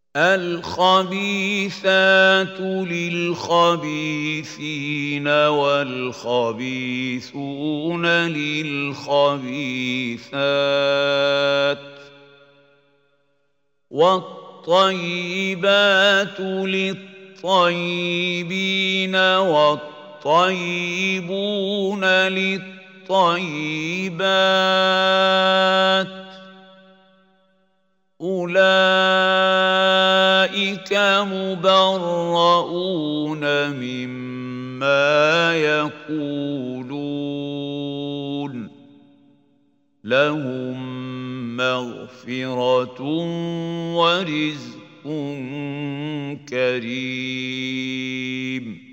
الخبيثات للخبيثين والخبيثون للخبيثات والطيبات للطيبين والطيبون للطيبات أولئك مبرؤون مما يقولون لهم مغفرة ورزق كريم